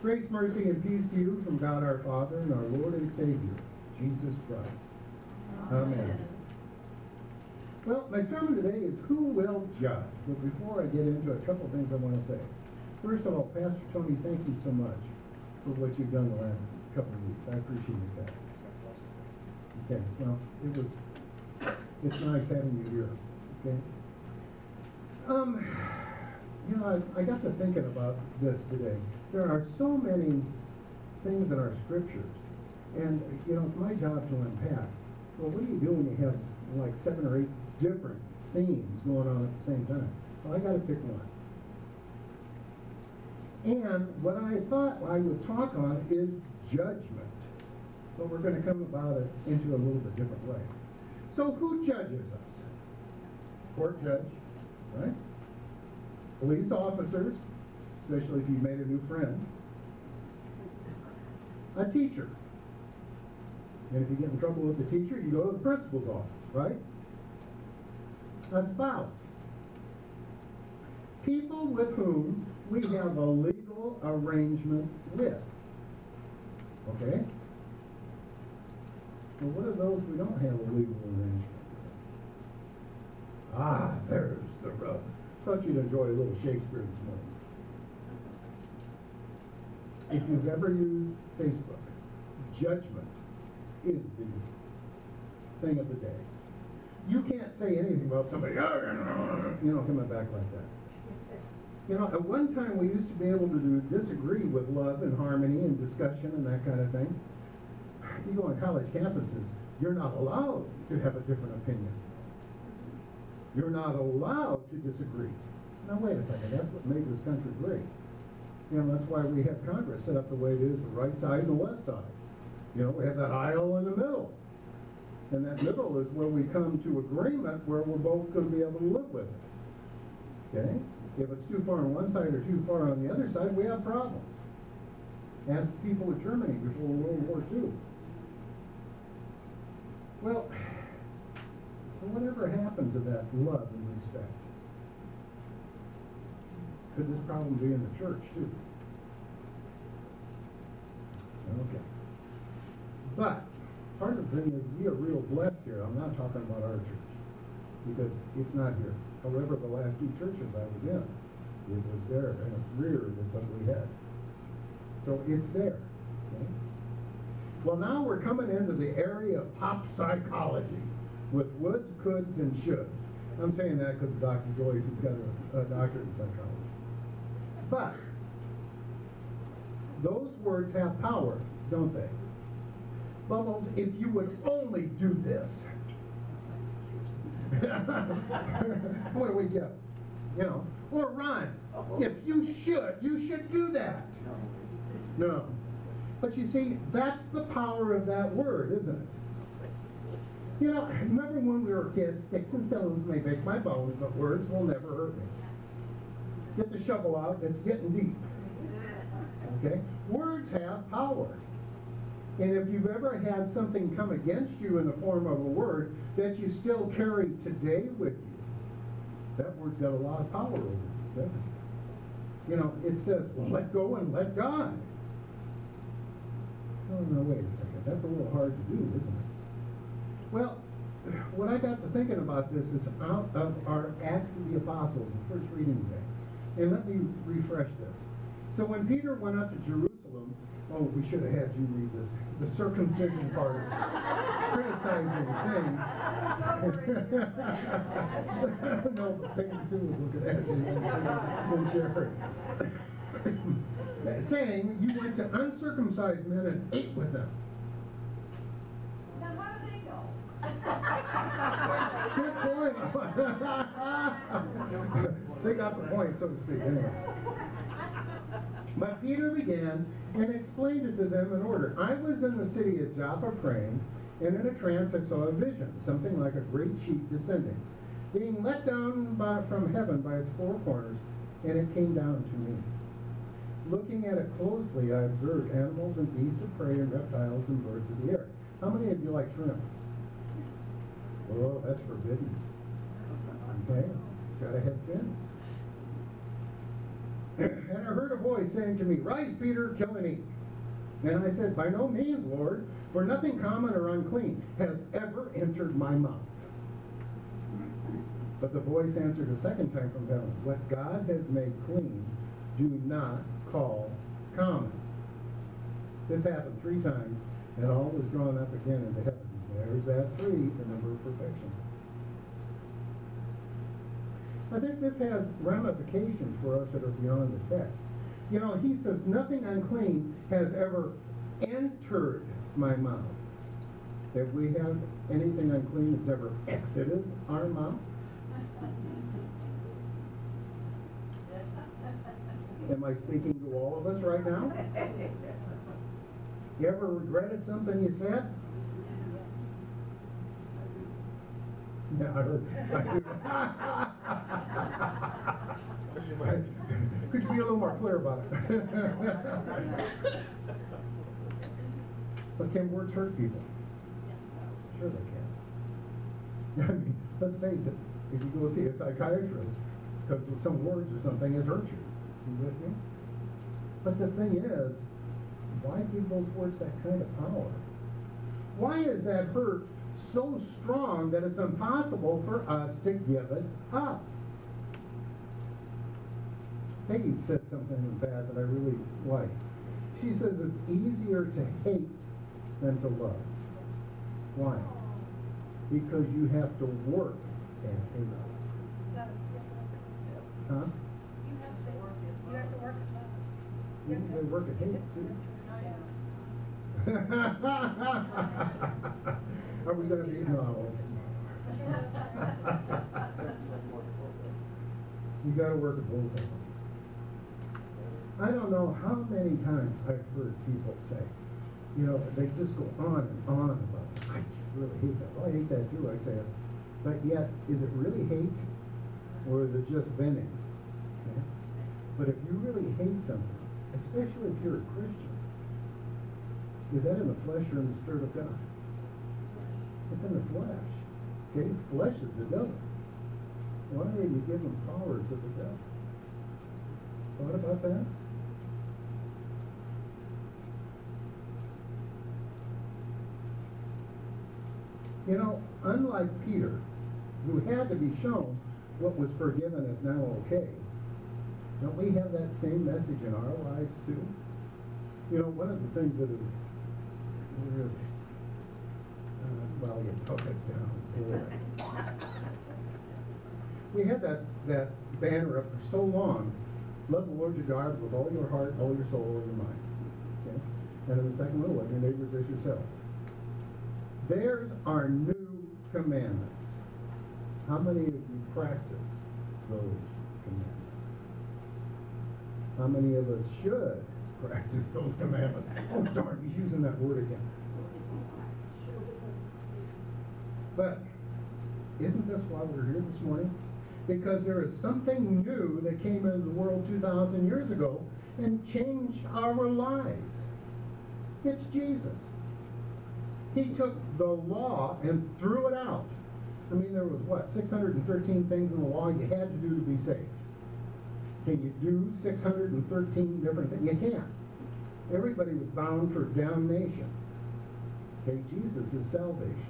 Grace, mercy, and peace to you from God our Father and our Lord and Savior, Jesus Christ. Amen. Well, my sermon today is Who Will Judge? But before I get into it, a couple of things I want to say. First of all, Pastor Tony, thank you so much for what you've done the last couple of weeks. I appreciate that. Okay, well, it's nice having you here. Okay. I got to thinking about this today. There are so many things in our scriptures, and it's my job to unpack. Well, what do you do when you have like 7 or 8 different themes going on at the same time? Well, I got to pick one. And what I thought I would talk on is judgment. But we're going to come about it into a little bit different way. So who judges us? Court judge, right? Police officers, especially if you made a new friend. A teacher. And if you get in trouble with the teacher, you go to the principal's office, right? A spouse. People with whom we have a legal arrangement with. Okay? Well, what are those we don't have a legal arrangement with? Ah, there's the rub. Thought you'd enjoy a little Shakespeare this morning. If you've ever used Facebook, judgment is the thing of the day. You can't say anything about somebody, coming back like that. At one time we used to be able to disagree with love and harmony and discussion and that kind of thing. You go on college campuses, you're not allowed to have a different opinion. You're not allowed to disagree. Now wait a second, that's what made this country great. That's why we have Congress set up the way it is, the right side and the left side. We have that aisle in the middle. And that middle is where we come to agreement where we're both going to be able to live with it. Okay? If it's too far on one side or too far on the other side, we have problems. Ask the people of Germany before World War II. Well, so whatever happened to that love and respect? Could this problem be in the church too? Okay. But part of the thing is we are real blessed here. I'm not talking about our church because it's not here. However, the last 2 churches I was in, it was there and it reared its ugly head. So it's there. Okay? Well, now we're coming into the area of pop psychology with woulds, coulds, and shoulds. I'm saying that because of Dr. Joyce, who's got a doctorate in psychology. But those words have power, don't they? Bubbles, if you would only do this. What do we get? Or run. If you should do that. No. But you see, that's the power of that word, isn't it? Remember when we were kids, sticks and stones may break my bones, but words will never hurt me. Get the shovel out, it's getting deep. Okay? Words have power. And if you've ever had something come against you in the form of a word that you still carry today with you, that word's got a lot of power over it, doesn't it? It says, well, let go and let God. Oh, no, wait a second. That's a little hard to do, isn't it? Well, what I got to thinking about this is out of our Acts of the Apostles, the first reading today. And let me refresh this. So when Peter went up to Jerusalem, we should have had you read this, the circumcision part of it. Criticizing, saying, no, Peggy Sue was looking at you, and Jerry. Saying, you went to uncircumcised men and ate with them. Now how do they know? Good point. They got the point, so to speak, anyway. But Peter began and explained it to them in order. I was in the city of Joppa praying, and in a trance I saw a vision, something like a great sheet descending, being let down from heaven by its 4 corners, and it came down to me. Looking at it closely, I observed animals and beasts of prey and reptiles and birds of the air. How many of you like shrimp? Oh, that's forbidden. Okay, it's got to have fins. And I heard a voice saying to me, "Rise, Peter, kill and eat." And I said, "By no means, Lord, for nothing common or unclean has ever entered my mouth." But the voice answered a second time from heaven, "What God has made clean, do not call common." This happened 3 times, and all was drawn up again into heaven. There's that 3, the number of perfection. I think this has ramifications for us that are beyond the text. You know, he says, "Nothing unclean has ever entered my mouth." If we have anything unclean that's ever exited our mouth? Am I speaking to all of us right now? You ever regretted something you said? Yeah, I heard. I do. Could you be a little more clear about it? But can words hurt people? Sure they can. I mean, let's face it. If you go see a psychiatrist, because some words or something has hurt you. You with me? But the thing is, why give those words that kind of power? Why is that hurt so strong that it's impossible for us to give it up? Peggy said something in the past that I really like. She says it's easier to hate than to love. Why? Because you have to work at hate. Huh? You have to work at love. You have to work at hate too. Are we going to be? No. You got to work at both of them. I don't know how many times I've heard people say, you know, they just go on and on about something. I just really hate that. Well, I hate that too, I say it. But yet, is it really hate? Or is it just venting? Okay? But if you really hate something, especially if you're a Christian, is that in the flesh or in the Spirit of God? It's in the flesh. Okay, flesh is the devil. Why are you giving power to the devil? Thought about that? You know, unlike Peter, who had to be shown what was forgiven is now okay, don't we have that same message in our lives too? You know, one of the things that is really, well, you took it down. We had that banner up for so long, love the Lord your God with all your heart, all your soul, all your mind. Okay? And then the second one, love your neighbors as yourselves. There's our new commandments. How many of you practice those commandments? How many of us should practice those commandments? Oh, darn, he's using that word again. But isn't this why we're here this morning? Because there is something new that came into the world 2,000 years ago and changed our lives. It's Jesus. He took the law and threw it out. I mean, there was, 613 things in the law you had to do to be saved. Can you do 613 different things? You can't. Everybody was bound for damnation. Okay, Jesus is salvation.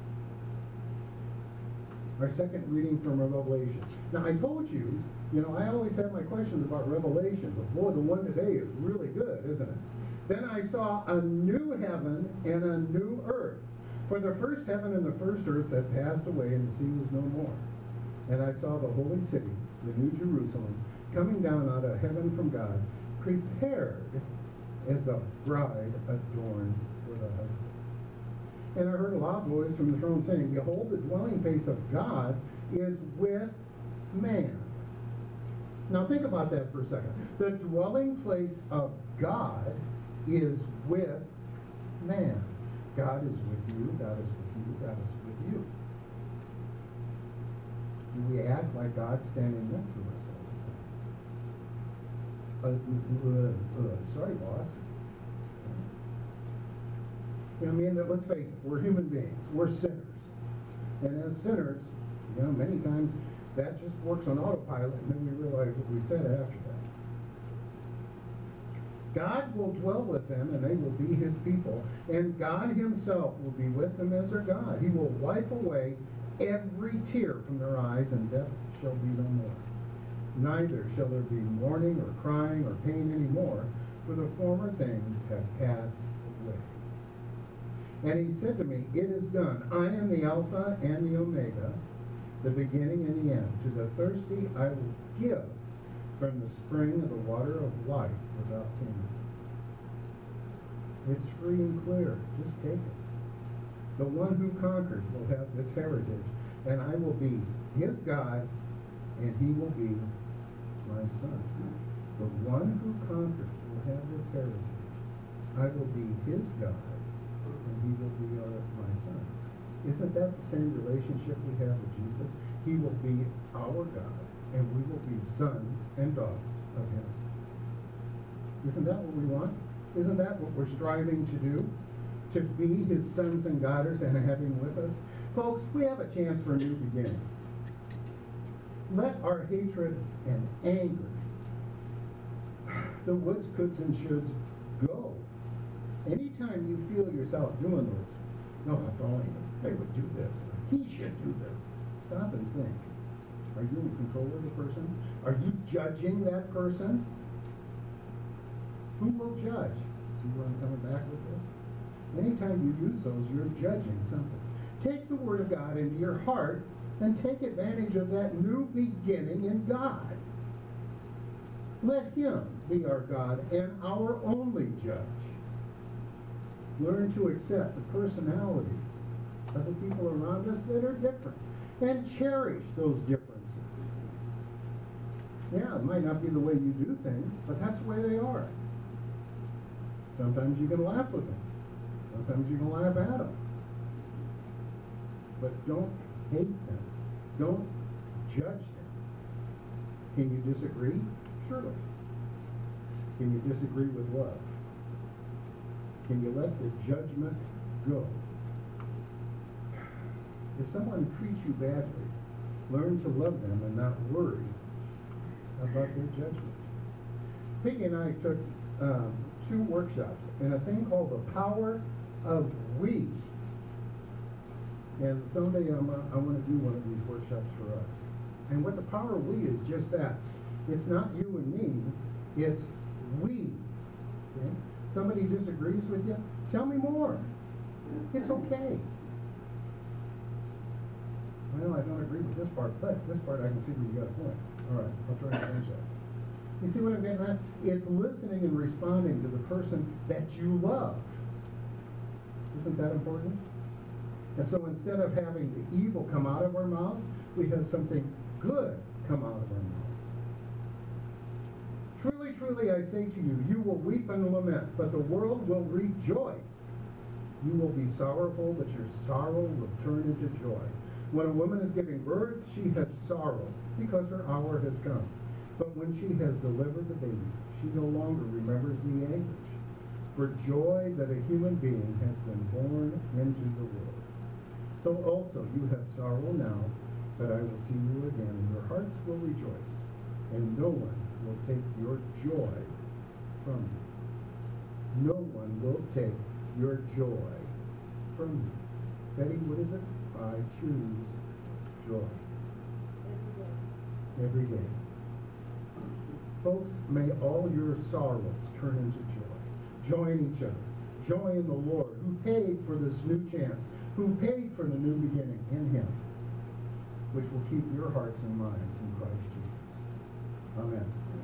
Our second reading from Revelation. Now, I told you, I always have my questions about Revelation, but boy, the one today is really good, isn't it? Then I saw a new heaven and a new earth. For the first heaven and the first earth had passed away, and the sea was no more. And I saw the holy city, the new Jerusalem, coming down out of heaven from God, prepared as a bride adorned for the husband. And I heard a loud voice from the throne saying, "Behold, the dwelling place of God is with man." Now think about that for a second. The dwelling place of God is with man. God is with you, God is with you, God is with you. Do we act like God's standing next to us all the time? Sorry, boss. Let's face it, we're human beings, we're sinners. And as sinners, many times that just works on autopilot, and then we realize what we said after that. God will dwell with them, and they will be his people, and God himself will be with them as their God. He will wipe away every tear from their eyes, and death shall be no more. Neither shall there be mourning or crying or pain any more, for the former things have passed away. And he said to me, It is done. I am the Alpha and the Omega, the beginning and the end. To the thirsty I will give from the spring of the water of life without payment. It's free and clear. Just take it. The one who conquers will have this heritage, and I will be his God, and he will be my son. The one who conquers will have this heritage. I will be his God, and he will be my son. Isn't that the same relationship we have with Jesus? He will be our God, and we will be sons and daughters of him. Isn't that what we want? Isn't that what we're striving to do? To be his sons and daughters and have him with us? Folks, we have a chance for a new beginning. Let our hatred and anger, the woulds, coulds, and shoulds, go. Anytime you feel yourself doing those, no, if only they would do this, he should do this. Stop and think. Are you in control of the person? Are you judging that person? Who will judge? See where I'm coming back with this? Anytime you use those, you're judging something. Take the Word of God into your heart and take advantage of that new beginning in God. Let him be our God and our only judge. Learn to accept the personalities of the people around us that are different and cherish those differences. Yeah, it might not be the way you do things, but that's the way they are. Sometimes you can laugh with them. Sometimes you can laugh at them. But don't hate them. Don't judge them. Can you disagree? Surely. Can you disagree with love? Can you let the judgment go? If someone treats you badly, learn to love them and not worry about their judgment. Peggy and I took 2 workshops in a thing called the Power of We. And someday I want to do one of these workshops for us. And what the power of we is just that. It's not you and me, it's we. Okay? Somebody disagrees with you, tell me more. It's okay. Well, I don't agree with this part, but this part I can see where you got a point. All right, I'll try to change that. You see what I'm getting at? It's listening and responding to the person that you love. Isn't that important? And so instead of having the evil come out of our mouths, we have something good come out of our mouths. Truly, truly, I say to you, you will weep and lament, but the world will rejoice. You will be sorrowful, but your sorrow will turn into joy. When a woman is giving birth, she has sorrow, because her hour has come. But when she has delivered the baby, she no longer remembers the anguish, for joy that a human being has been born into the world. So also you have sorrow now, but I will see you again, and your hearts will rejoice, and no one will take your joy from you. No one will take your joy from you. Betty, what is it? I choose joy. Every day. Folks, may all your sorrows turn into joy. Joy in each other. Joy in the Lord, who paid for this new chance, who paid for the new beginning in him, which will keep your hearts and minds in Christ Jesus. Amen.